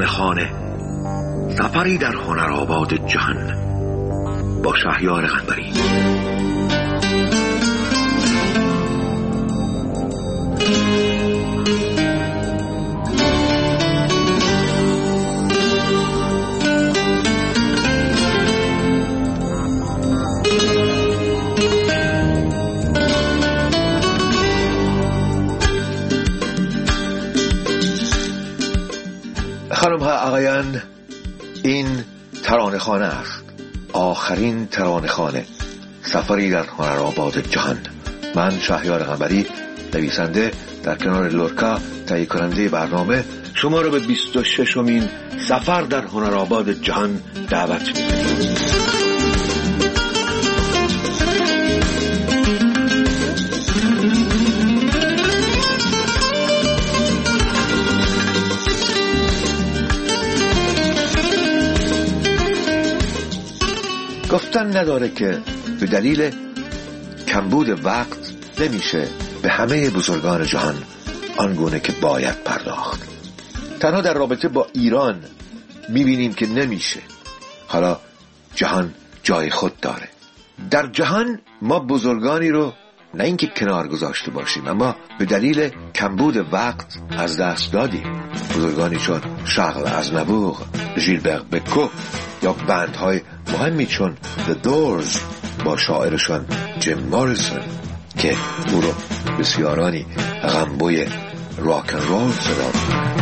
ترانه‌خانه، سفری در هنرآباد جهان با شهریار قنبری. خانم ها آقایان، این ترانه‌خانه است، آخرین ترانه‌خانه، سفری در هنرآباد جهان. من شهریار قنبری، نویسنده، در کنار لورکا تهیه کننده برنامه، شما را به 26مین سفر در هنرآباد جهان دعوت می‌کنم. گفتن نداره که به دلیل کمبود وقت نمیشه به همه بزرگان جهان آنگونه که باید پرداخت. تنها در رابطه با ایران میبینیم که نمیشه. حالا جهان جای خود داره. در جهان ما بزرگانی رو نه اینکه کنار گذاشته باشیم، اما به دلیل کمبود وقت از دست دادیم. بزرگانی چون شارل ازنبور، ژیلبر بکو یا بندهای مهمی چون The Doors با شاعرشان جیم موریسون که او رو بسیارانی غمبوی راک اند رول صدا می‌کنند.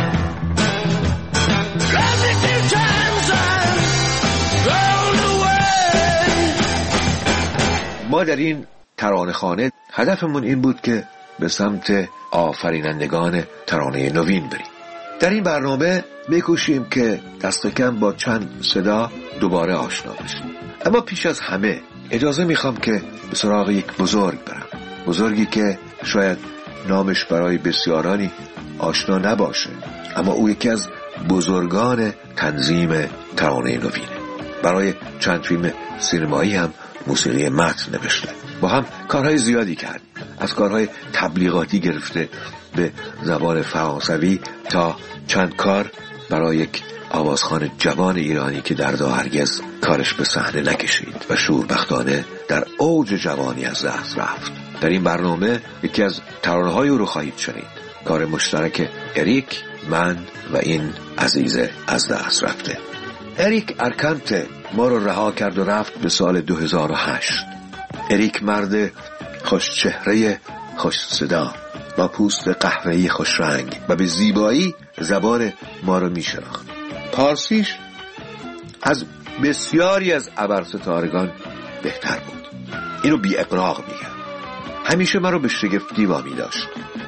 ما در این ترانه‌خانه هدفمون این بود که به سمت آفرینندگان ترانه نوین بریم. در این برنامه می‌کوشیم که دست کم با چند صدا دوباره آشنا بشیم. اما پیش از همه اجازه میخوام که به سراغ یک بزرگ برم، بزرگی که شاید نامش برای بسیارانی آشنا نباشه، اما او یکی از بزرگان تنظیم ترانه نوینه. برای چند فیلم سینمایی هم موسیقی متن نوشته. با هم کارهای زیادی کرد، از کارهای تبلیغاتی گرفته به زبان فرانسوی تا چند کار برای یک آوازخوان جوان ایرانی که دردا هرگز کارش به صحنه نکشید و شوربختانه در اوج جوانی از دست رفت. در این برنامه یکی از ترانه‌های او رو خواهید شنید، کار مشترک اریک، من و این عزیز از دست رفته. اریک ارکانته ما رو رها کرد و رفت به سال 2008. اریک مرد خوش چهره، خوش صدا، با پوست قهوه‌ای خوش رنگ و به زیبایی زبان ما رو میشناخت. پارسیش از بسیاری از ابرستارگان بهتر بود. اینو بی اغراق میگم. همیشه من رو به شگفتی وامی داشت.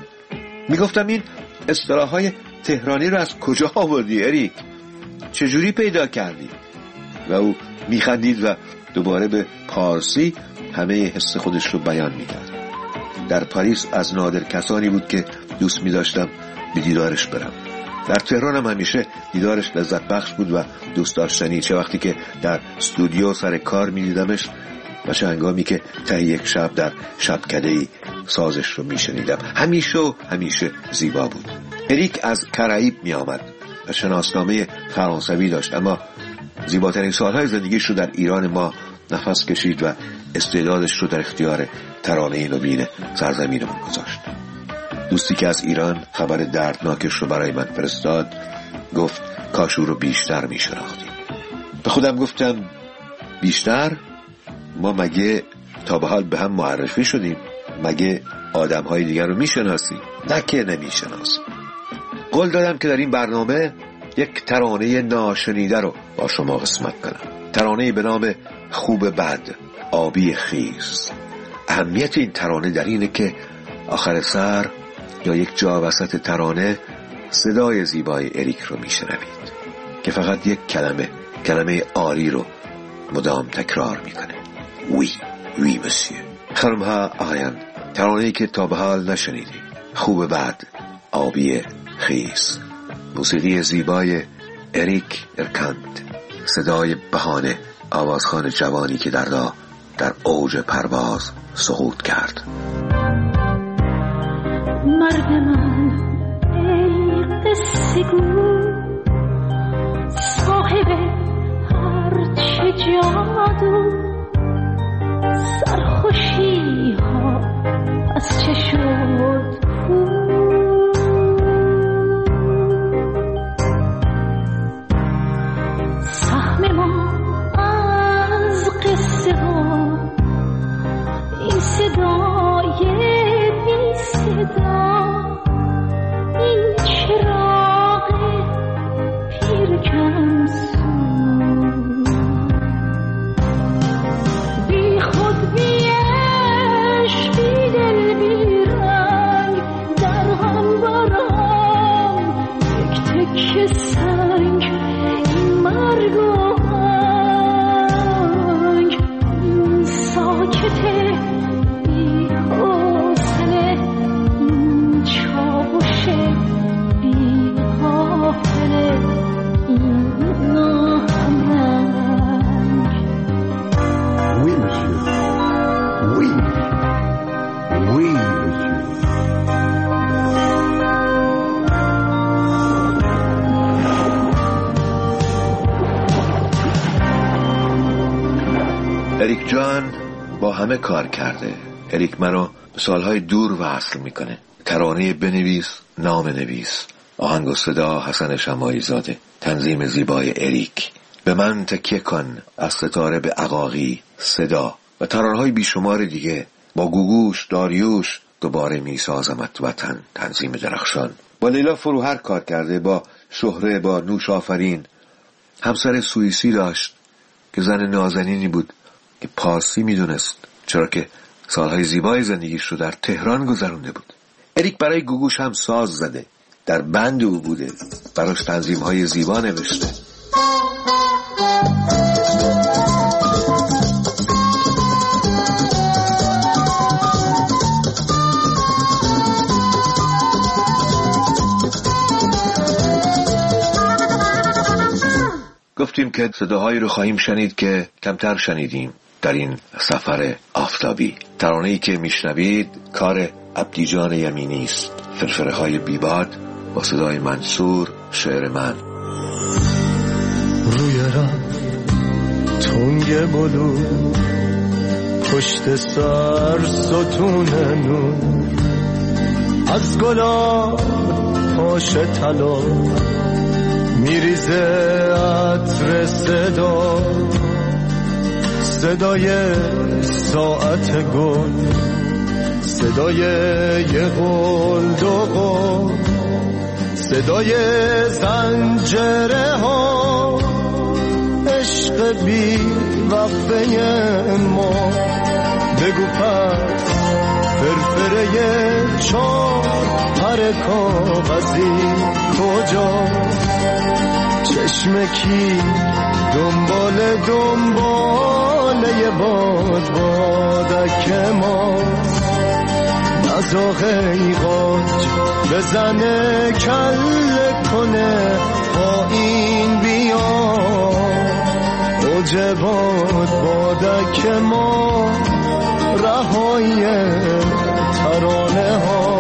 میگفتم این اصطلاح‌های تهرانی رو از کجا آوردی اریک؟ چجوری پیدا کردی؟ و او میخندید و دوباره به پارسی همه حس خودش رو بیان میکرد. در پاریس از نادر کسانی بود که دوست میداشتم به دیدارش برم. در تهران هم همیشه دیدارش لذت بخش بود و دوست داشتنی، چه وقتی که در استودیو سر کار میدیدمش و چه هنگامی که ته یک شب در شبکده‌ای سازش رو میشنیدم. همیشه زیبا بود. اریک از کرائیب می آمد و شناسنامه فرانسوی داشت، اما زیباترین سالهای زندگیش رو در ایران ما نفس کشید و استعدادش رو در اختیار ترانه نوین سرزمینمون گذاشت. دوستی که از ایران خبر دردناکش رو برای من فرستاد گفت کاش او رو بیشتر می شناختیم. به خودم گفتم بیشتر؟ ما مگه تا به حال به هم معرفی شدیم؟ مگه آدم‌های دیگر رو می شناسیم؟ نه که نمی شناسیم. قول دادم که در این برنامه یک ترانه ناشنیده رو با شما قسمت کنم. ترانه به نام خوب بد، آبی خیس. اهمیت این ترانه در اینه که آخر سر یا یک جا وسط ترانه صدای زیبای اریک رو میشنوید که فقط یک کلمه آری رو مدام تکرار میکنه. وی مسیو. خانم ها آقایان، ترانه‌ای که تا به حال نشنیدیم، خوب بد، آبی خیس. موسیقی زیبای اریک ارکانت، صدای بهانه آوازخوان جوانی که در اوج پرواز سقوط کرد. مرد من ای قصه گو، اریک جان با همه کار کرده. اریک مرا سالهای دور وصل میکنه. ترانه بنویس، نام نویس، آهنگ و صدا حسن شماعی زاده، تنظیم زیبای اریک، به من تکیه کن از ستاره به عقاقی، صدا و ترانه‌های بیشمار دیگه. با گوگوش، داریوش، دوباره میسازمت وطن، تنظیم درخشان. با لیلا فروهر کار کرده، با شهره، با نوش آفرین. همسر سوئیسی داشت که زن نازنینی بود که پارسی میدونست، چرا که سالهای زیبای زندگیش رو در تهران گذرونده بود. اریک برای گوگوش هم ساز زده، در بند او بوده، براش تنظیم‌های زیبا نوشته. گفتیم که صداهایی رو خواهیم شنید که کمتر شنیدیم در این سفر آفتابی. ترانه‌ای که میشنوید کار عبدیجان یمینی است، فرفره های بیباد با صدای منصور، شعر من. روی رفت تنگ بلو، پشت سر ستون نور، از گلاب پاش طلا میریزه عطر صدا، صدای ساعت گل، صدای یه قول دو قول، صدای زنجره ها، عشق بی وقفه ما. بگو پس فرفره چار پر کاغذی کجا؟ چشم کی دنبال یه بادک ما، نزاقه ای قاج بزنه کل کنه پایین بیا، اوج بادک ما رهایی ترانه ها.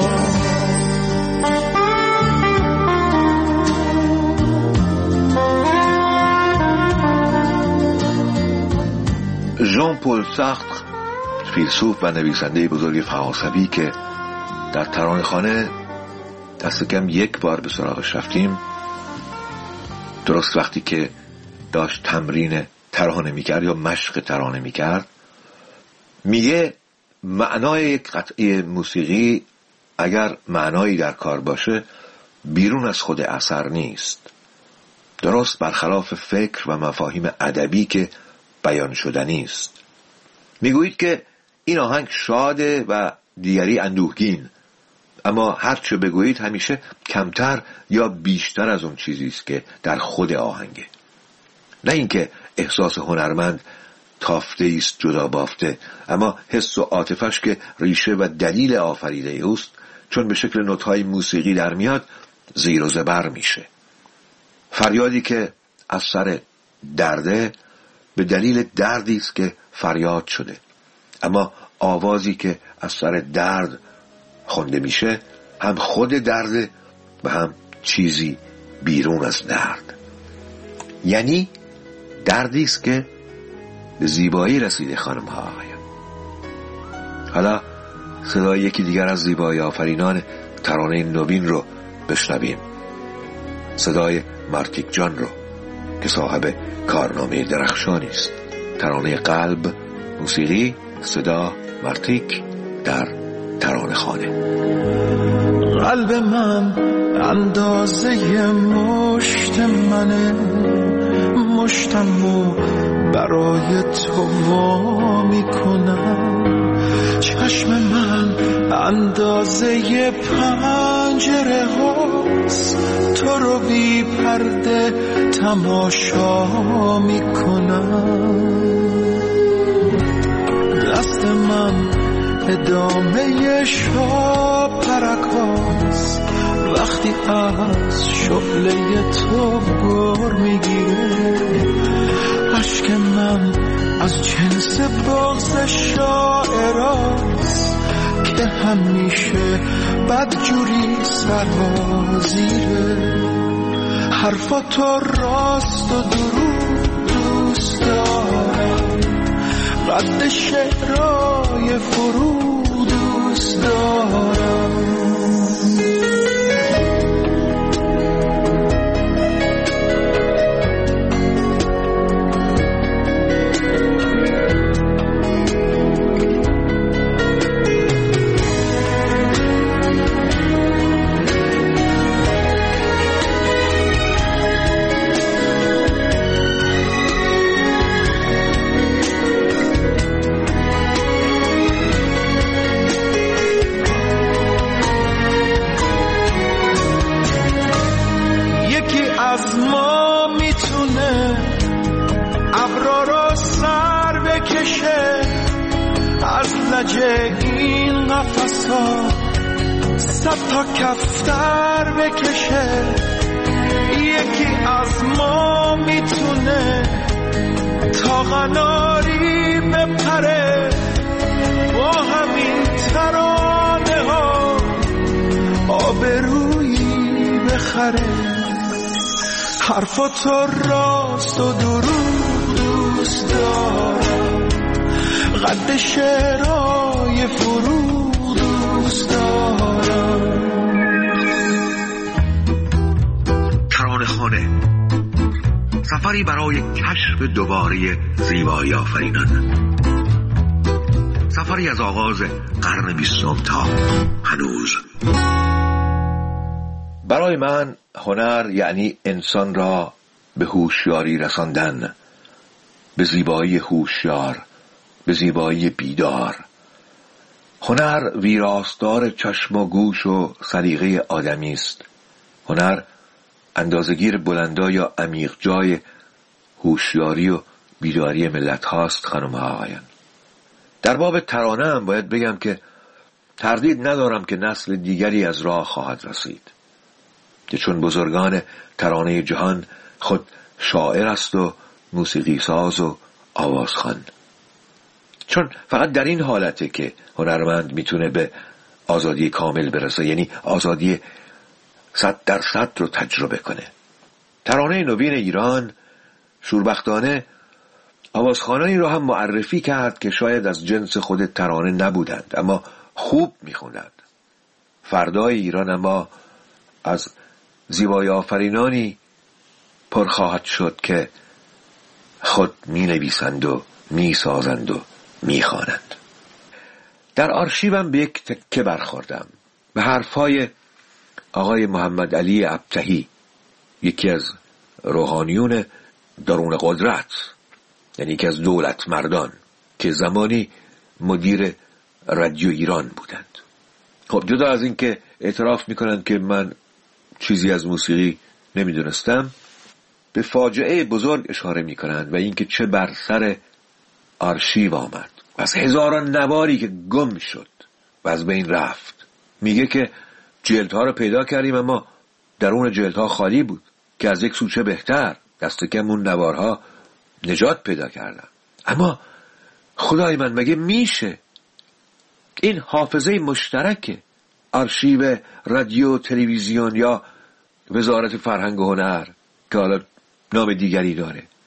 ژان پل سارتر، فیلسوف و نویسنده بزرگ فرانسوی که در ترانه‌خانه دست کم یک بار به سراغش رفتیم، درست وقتی که داشت تمرین ترانه میکرد یا مشق ترانه میکرد، میگه معنای یک قطعه موسیقی اگر معنایی در کار باشه بیرون از خود اثر نیست، درست برخلاف فکر و مفاهیم ادبی که بیان شدنی است. میگویید که این آهنگ شاده و دیگری اندوهگین، اما هر چه بگویید همیشه کمتر یا بیشتر از اون چیزی است که در خود آهنگه. نه اینکه احساس هنرمند تافته است جدا بافته، اما حس و عاطفش که ریشه و دلیل آفریده اوست، چون به شکل نوت‌های موسیقی در میاد زیر و زبر میشه. فریادی که از سر درده به دلیل دردی است که فریاد شده، اما آوازی که از سر درد خونده میشه هم خود درده و هم چیزی بیرون از درد. یعنی دردی است که به زیبایی رسیده خانم ها آقایان. حالا صدای یکی دیگر از زیبایی آفرینان ترانه نوین رو بشنویم، صدای مارتیک جان رو که صاحب کارنامه درخشانی است. ترانه قلب، موسیقی صدا مارتیک در ترانه خانه. قلب من اندازه مشت منه، مشتمو برای تو وا میکنم. چشم من اندازه پنجره هاست، تو رو بی پرده تماشا میکنم. دست من ادامه شاپرکاست، وقتی از شعله تو گر میگیره. عشق من از جنس بغض شاعراست که همیشه بدجوری سرازیره. حرفاتو راست و دروغ دوست دارم، قد شعرهای فرو دوست دارم. از ما میتونه ابرا رو سر بکشه، از لجه این قفصا 100 تا کفتر بکشه. یکی از ما میتونه تا قناری بپره، با همین ترانه ها آبرویی بخره. حرفاتو راست و دروغ دوست دارم، قد شعرهای فروغ دوست دارم. ترانه خانه، سفری برای کشف دوباره زیبایی آفرینان، سفری از آغاز قرن 20 تا هنوز. برای من هنر یعنی انسان را به هوشیاری رساندن، به زیبایی هوشیار، به زیبایی بیدار. هنر ویراستار چشم و گوش و سلیقه آدمی است. هنر اندازه‌گیر بلندا یا عمیق جای هوشیاری و بیداری ملت هاست. خانم ها آقایان، در باب ترانه هم باید بگم که تردید ندارم که نسل دیگری از راه خواهد رسید که چون بزرگان ترانه جهان خود شاعر است و موسیقی ساز و آوازخوان. چون فقط در این حالته که هنرمند میتونه به آزادی کامل برسه، یعنی آزادی 100% رو تجربه کنه. ترانه نوین ایران شوربختانه آوازخوانانی رو هم معرفی کرد که شاید از جنس خود ترانه نبودند اما خوب میخوندند. فردای ایران اما از زیبایی آفرینانی پر خواهد شد که خود می نویسند و می سازند و می خوانند. در آرشیوم به یک تکه برخوردم، به حرفهای آقای محمد علی ابتهی، یکی از روحانیون درون قدرت، یعنی یکی از دولت مردان که زمانی مدیر رادیو ایران بودند. خب جدا از این که اعتراف میکنند که من چیزی از موسیقی نمیدونستم، به فاجعه بزرگ اشاره میکنند و اینکه چه بر سر آرشیو آمد، از هزاران نواری که گم شد و از بین رفت. میگه که جلدها رو پیدا کردیم اما درون جلدها خالی بود، که از یک سوچه بهتر، دست کم اون نوارها نجات پیدا کردن. اما خدای من مگه میشه این حافظه مشترک آرشیو رادیو تلویزیون یا وزارت فرهنگ و هنر که حالا نام دیگری داره،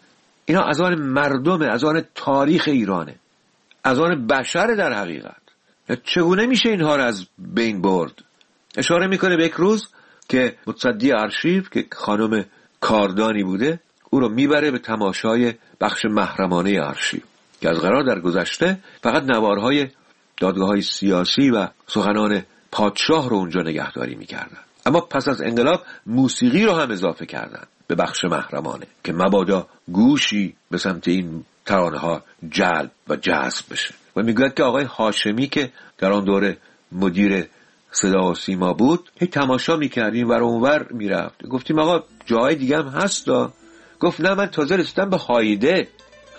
اینا از آن مردمه، از آن تاریخ ایرانه، از آن بشر در حقیقت. چگونه میشه اینها رو از بین برد؟ اشاره میکنه به یک روز که متصدی آرشیو که خانم کاردانی بوده، او رو میبره به تماشای بخش محرمانه آرشیو که از قرار در گذشته فقط نوارهای دادگاه‌های سیاسی و سخنان پادشاه رو اونجا نگهداری میکردن، اما پس از انقلاب موسیقی رو هم اضافه کردن به بخش محرمانه که مبادا گوشی به سمت این ترانه ها جلب و جذب بشه. و میگوید که آقای هاشمی که در آن دوره مدیر صدا و سیما بود، هی تماشا میکردیم ور اونور میرفت. گفتیم آقا جای دیگه هم هست دا. گفت نه، من تازه رسیدم به هایده.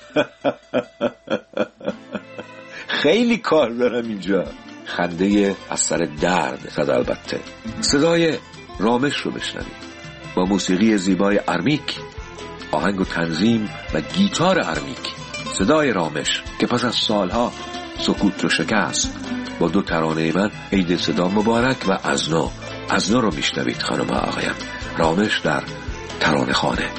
خیلی کار دارم اینجا. خنده از سر درد زد. البته صدای رامش رو بشنوید با موسیقی زیبای ارمیک، آهنگ و تنظیم و گیتار ارمیک. صدای رامش که پس از سالها سکوت رو شکست با دو ترانه من، عید صدا مبارک و از نو رو میشنوید خانم آقایم. رامش در ترانه خانه.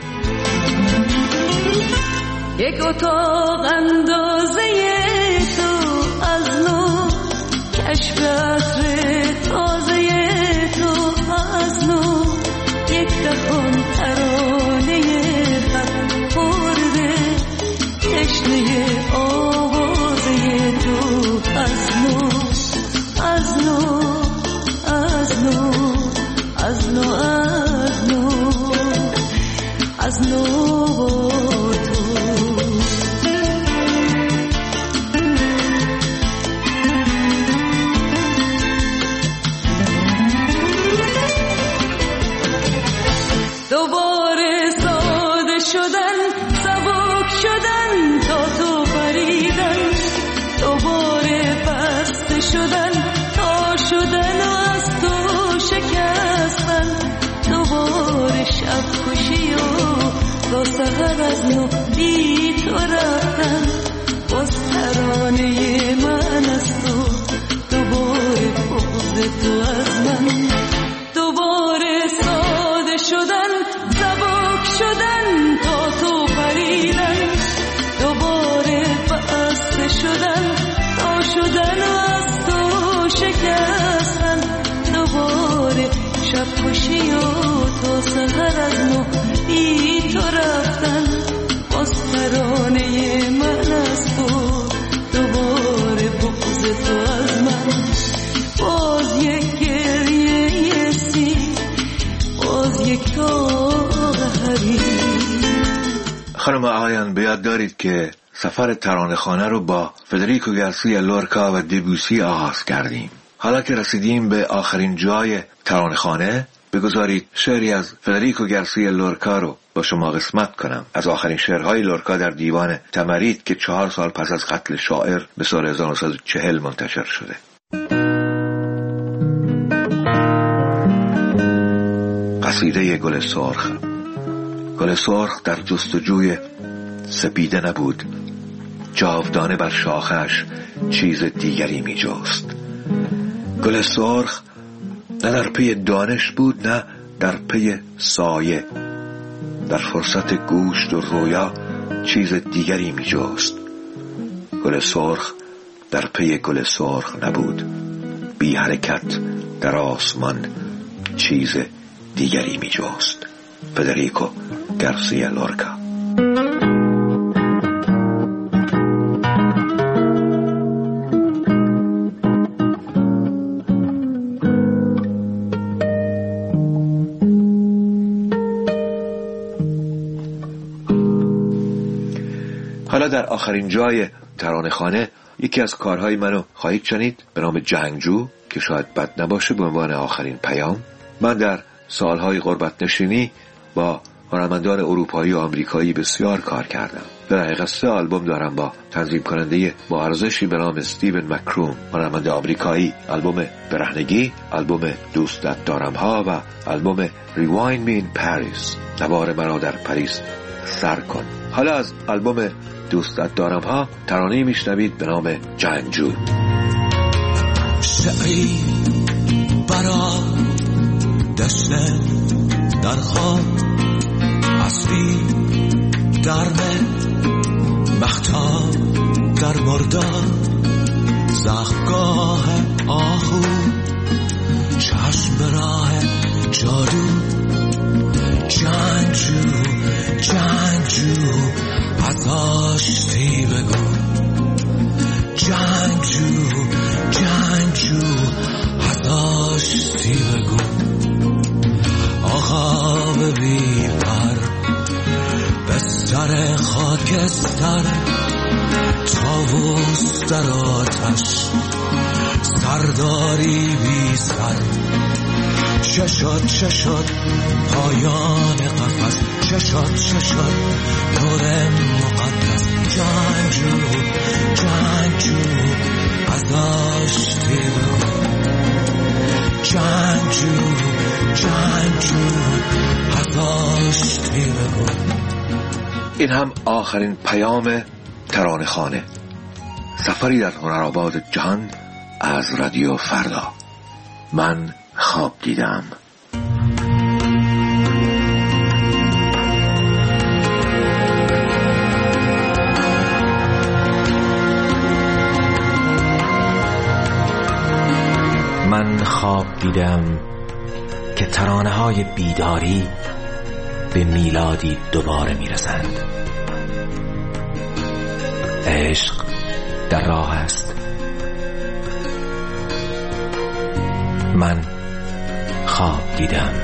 یک اتاق اندازه تو از نو، کشف عطر تازه تو از نو، یک دفعه ترانه خط خورده، تشنه آوازه تو از نو، از نو، از نو، از نو، از نو، از نو با سحر از نو بی تو رفتن، باز ترانه من از تو، دوباره بغض تو از من، دوباره ساده شدن، سبک شدن تا تو پریدن، دوباره بسته شدن تا شدن و از تو شکستن، دوباره شب کشی و تا سحر از نو بی تو رفتن، باز ترانه من از تو، دوباره بغض تو از من، باز یک گریه سی، باز یک داغ حریر. خانم آقایان، به یاد دارید که سفر ترانه خانه رو با فدریکو گارسیا لورکا و دبوسی آغاز کردیم. حالا که رسیدیم به آخرین جای ترانه خانه، بگذارید شعری از فدریکو گارسیا لورکا رو با شما قسمت کنم، از آخرین شعرهای لورکا در دیوان تمرید که 4 سال پس از قتل شاعر به سال 1940 منتشر شده. قصیده گل سرخ. گل سرخ در جستجوی سپیده نبود، جاودانه بر شاخش چیز دیگری می جست. گل سرخ نه در پی دانش بود، نه در پی سایه، در فرصت گوشت و رویا چیز دیگری می جست. گل سرخ در پی گل سرخ نبود، بی حرکت در آسمان چیز دیگری می جست. فدریکو گارسیا لورکا. حالا در آخرین جای ترانه خانه یکی از کارهای منو خواهید شنید به نام جنگجو که شاید بد نباشه به عنوان آخرین پیام. من در سالهای غربت نشینی با هنرمندان اروپایی و آمریکایی بسیار کار کردم. در حقیقت 3 آلبوم دارم با تنظیم کننده با ارزشی به نام استیون مکروم، هنرمند آمریکایی. آلبوم برهنگی، آلبوم دوستت دارم ها و آلبوم Rewind Me in Paris، نوار مرا در پاریس سر کن. حالا از آلبوم دوستت دارم ها ترانه‌ای میشنوید به نام جنگجو. شعری برا دشت در خواب، عصری گرمه مختار در مردار زخگاه آهو چشم به راه جادو جنگجو جنگجو از آشتی بگو جنگجو جنگجو از آشتی بگو آقا ببین پر بستر خاکستر طاووس در آتش سرداری بی سر چه شد پایان قفس چه شد نور مقدس جنگجو جنگجو از آشتی بگو جنگجو جنگجو از آشتی بگو. این هم آخرین پیام ترانه خانه، سفری در هنرآباد جهان از رادیو فردا. من خواب دیدم. من خواب دیدم که ترانه‌های بیداری به میلادی دوباره میرسند. عشق در راه است. من خواب دیدم.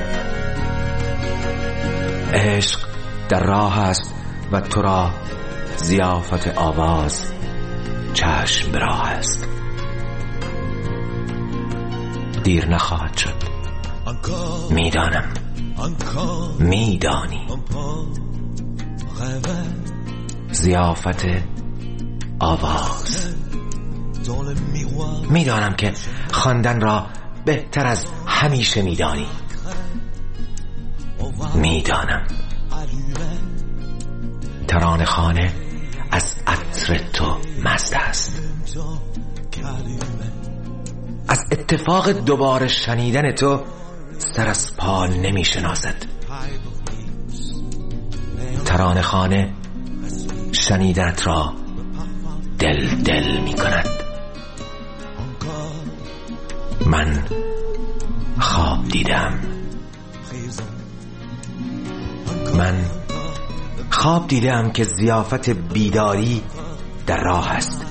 عشق در راه است و تو را ضیافت آواز چشم به راه است. دیر نخواهد شد. میدانم، میدانی. ضیافت آواز. میدانم که خواندن را بهتر از همیشه میدانی. میدانم ترانه خانه از عطر تو مست است. از اتفاق دوباره شنیدن تو سر از پا نمی شناسد. ترانه خانه شنیدنت را دل می کند. من خواب دیدم. من خواب دیدم که ضیافت بیداری در راه است.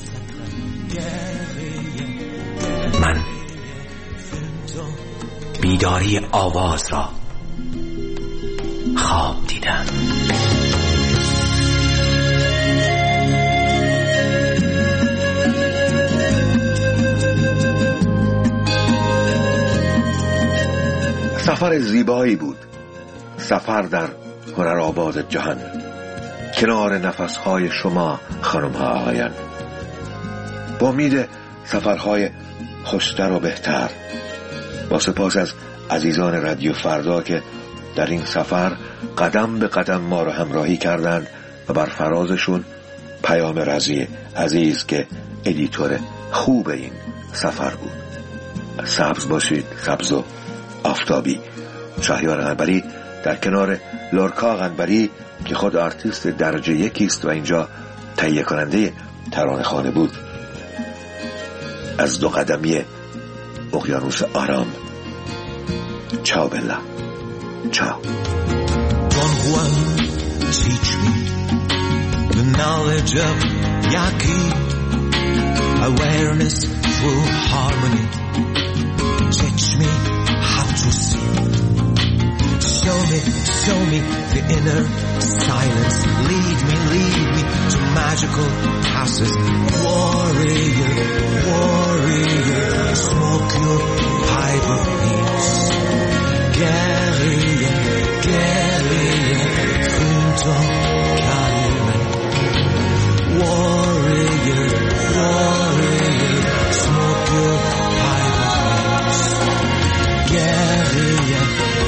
من بیداری آواز را خواب دیدم. سفر زیبایی بود، سفر در هنرآباد جهان، کنار نفسهای شما خانم‌ها آقایان. با امید سفرهای خوشتر و بهتر. با سپاس از عزیزان رادیو فردا که در این سفر قدم به قدم ما را همراهی کردند و بر فرازشون پیام رضی عزیز که ادیتور خوب این سفر بود. سبز باشید، سبز و آفتابی. شهریار قنبری در کنار لورکا قنبری که خود آرتیست درجه یکی است و اینجا تهیه کننده ترانه خانه بود، از دو قدمی اقیانوس آرام. چاو بلا، چاو. Don Juan, teach me the knowledge of Yaqui, awareness through harmony. Teach me how to see. Show me the inner silence. Lead me to magical houses. Warrior, smoke your pipe of peace. Guerrilla, junto calme. Warrior, smoke your pipe of peace. Guerrilla,